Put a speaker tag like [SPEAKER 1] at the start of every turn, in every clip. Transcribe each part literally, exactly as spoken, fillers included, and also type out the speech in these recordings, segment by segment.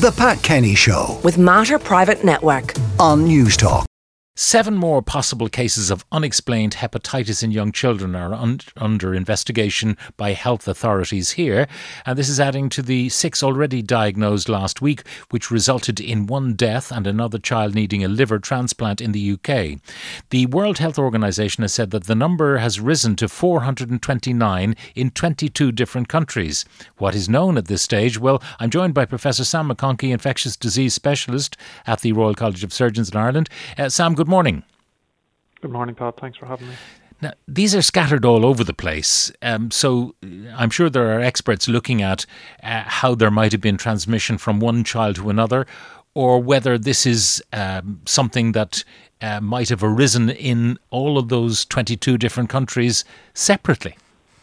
[SPEAKER 1] The Pat Kenny Show
[SPEAKER 2] with Mater Private Network
[SPEAKER 1] on Newstalk.
[SPEAKER 3] Seven more possible cases of unexplained hepatitis in young children are un- under investigation by health authorities here, and this is adding to the six already diagnosed last week, which resulted in one death and another child needing a liver transplant in the U K. The World Health Organization has said that the number has risen to four hundred twenty-nine in twenty-two different countries. What is known at this stage? Well, I'm joined by Professor Sam McConkey, infectious disease specialist at the Royal College of Surgeons in Ireland. Uh, Sam, good Good morning.
[SPEAKER 4] Good morning, Pat. Thanks for having me.
[SPEAKER 3] Now, these are scattered all over the place, um, so I'm sure there are experts looking at uh, how there might have been transmission from one child to another, or whether this is um, something that uh, might have arisen in all of those twenty-two different countries separately.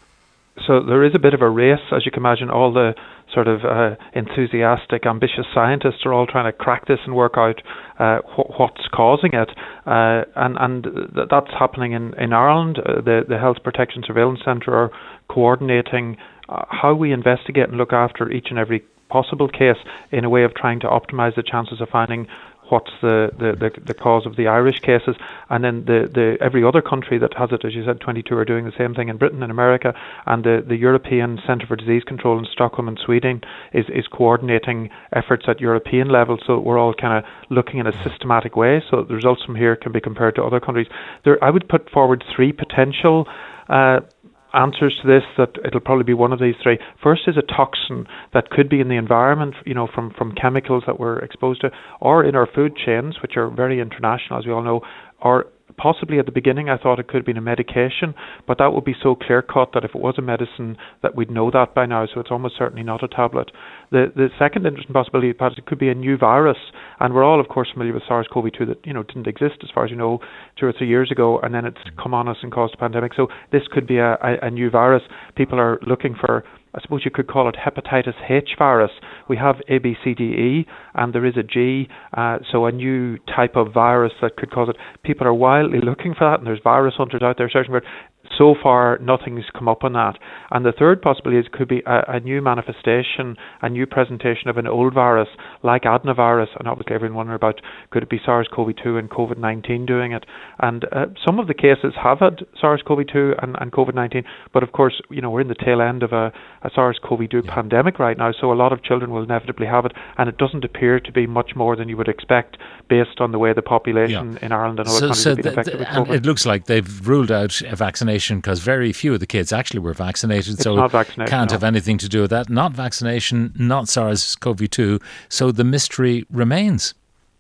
[SPEAKER 4] So there is a bit of a race, as you can imagine. All the sort of uh, enthusiastic, ambitious scientists are all trying to crack this and work out uh, wh- what's causing it. Uh, and and th- that's happening in, in Ireland. Uh, the, the Health Protection Surveillance Centre are coordinating uh, how we investigate and look after each and every possible case in a way of trying to optimise the chances of finding what's the, the, the, the cause of the Irish cases. And then the, the every other country that has it, as you said, twenty-two are doing the same thing in Britain and America, and the, the European Centre for Disease Control in Stockholm and Sweden is, is coordinating efforts at European level, so we're all kind of looking in a systematic way, so the results from here can be compared to other countries. There, I would put forward three potential uh, answers to this, that it'll probably be one of these three. First is a toxin that could be in the environment, you know, from, from chemicals that we're exposed to, or in our food chains, which are very international, as we all know, or possibly at the beginning I thought it could have been a medication, but that would be so clear-cut that if it was a medicine that we'd know that by now, so it's almost certainly not a tablet. The the second interesting possibility is that it could be a new virus, and we're all of course familiar with SARS-C o V two that, you know, didn't exist as far as you know two or three years ago, and then it's come on us and caused a pandemic. So this could be a, a, a new virus. People are looking for, I suppose you could call it hepatitis H virus. We have A, B, C, D, E, and there is a G, uh, so a new type of virus that could cause it. People are wildly looking for that, and there's virus hunters out there searching for it. So far, nothing's come up on that. And the third possibility is could be a, a new manifestation, a new presentation of an old virus, like adenovirus, and obviously everyone wondering about could it be SARS-C o V two and COVID nineteen doing it. And uh, some of the cases have had SARS-C o V two and, and COVID nineteen, but of course, you know, we're in the tail end of a, a SARS-C o V two yeah. pandemic right now, so a lot of children will inevitably have it, and it doesn't appear to be much more than you would expect based on the way the population yeah. in Ireland and other so, countries so have been affected with COVID.
[SPEAKER 3] And it looks like they've ruled out a vaccination because very few of the kids actually were vaccinated,
[SPEAKER 4] it's
[SPEAKER 3] so
[SPEAKER 4] not vaccinated,
[SPEAKER 3] can't
[SPEAKER 4] no.
[SPEAKER 3] have anything to do with that. Not vaccination, not SARS-C o V two, so the mystery remains.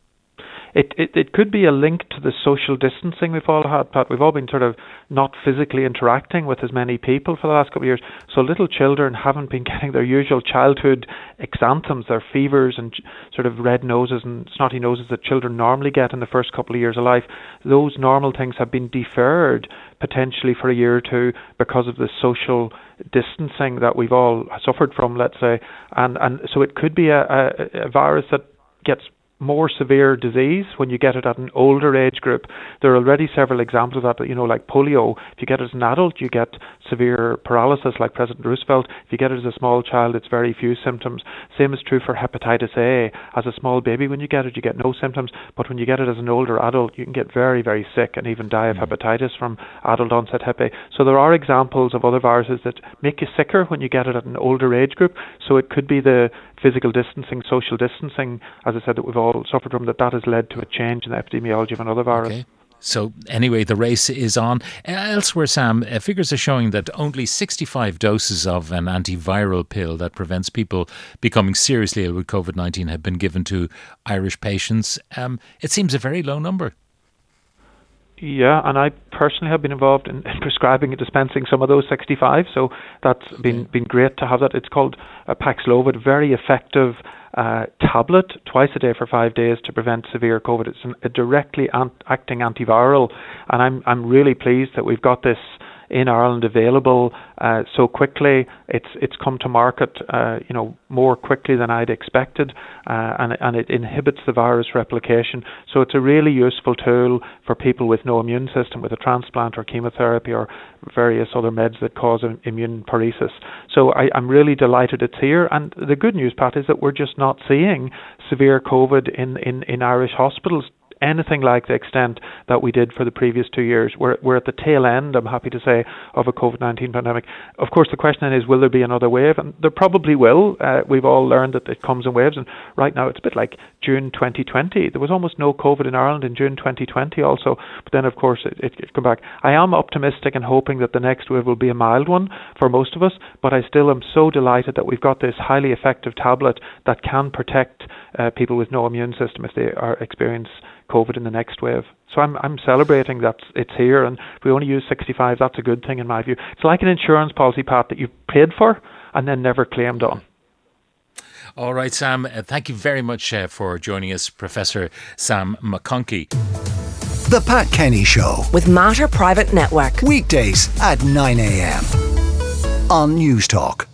[SPEAKER 4] It, it it could be a link to the social distancing we've all had, Pat. We've all been sort of not physically interacting with as many people for the last couple of years, so little children haven't been getting their usual childhood exanthems, their fevers and sort of red noses and snotty noses that children normally get in the first couple of years of life. Those normal things have been deferred potentially for a year or two because of the social distancing that we've all suffered from, let's say, and and so it could be a, a, a virus that gets more severe disease when you get it at an older age group. There are already several examples of that, you know, like polio. If you get it as an adult, you get severe paralysis like President Roosevelt. If you get it as a small child, it's very few symptoms. Same is true for hepatitis A. As a small baby, when you get it, you get no symptoms, but when you get it as an older adult, you can get very, very sick and even die of hepatitis from adult onset hep A. So there are examples of other viruses that make you sicker when you get it at an older age group. So it could be the physical distancing, social distancing, as I said, that we've all suffered from, that that has led to a change in the epidemiology of another virus.
[SPEAKER 3] Okay. So anyway, the race is on. Elsewhere, Sam, uh, figures are showing that only sixty-five doses of an antiviral pill that prevents people becoming seriously ill with COVID nineteen have been given to Irish patients. Um, it seems a very low number.
[SPEAKER 4] Yeah, and I personally have been involved in, in prescribing and dispensing some of those sixty-five, so that's been been great to have that. It's called uh, Paxlovid, very effective uh, tablet, twice a day for five days to prevent severe COVID. It's an, a directly ant- acting antiviral, and I'm I'm really pleased that we've got this in Ireland available uh, so quickly. It's it's come to market, uh, you know, more quickly than I'd expected, uh, and and it inhibits the virus replication. So it's a really useful tool for people with no immune system, with a transplant or chemotherapy or various other meds that cause immune paresis. So I, I'm really delighted it's here. And the good news, Pat, is that we're just not seeing severe COVID in, in, in Irish hospitals anything like the extent that we did for the previous two years. We're, we're at the tail end, I'm happy to say, of a COVID nineteen pandemic. Of course, the question then is, will there be another wave? And there probably will. Uh, we've all learned that it comes in waves. And right now, it's a bit like June twenty twenty. There was almost no COVID in Ireland in June twenty twenty also. But then, of course, it, it, it come back. I am optimistic and hoping that the next wave will be a mild one for most of us. But I still am so delighted that we've got this highly effective tablet that can protect uh, people with no immune system if they are experience COVID in the next wave. So I'm I'm celebrating that it's here, and if we only use sixty-five, that's a good thing in my view. It's like an insurance policy, Pat, that you've paid for and then never claimed on.
[SPEAKER 3] All right, Sam, uh, thank you very much uh, for joining us, Professor Sam McConkey.
[SPEAKER 1] The Pat Kenny Show
[SPEAKER 2] with Mater Private Network.
[SPEAKER 1] Weekdays at nine a.m. on News Talk.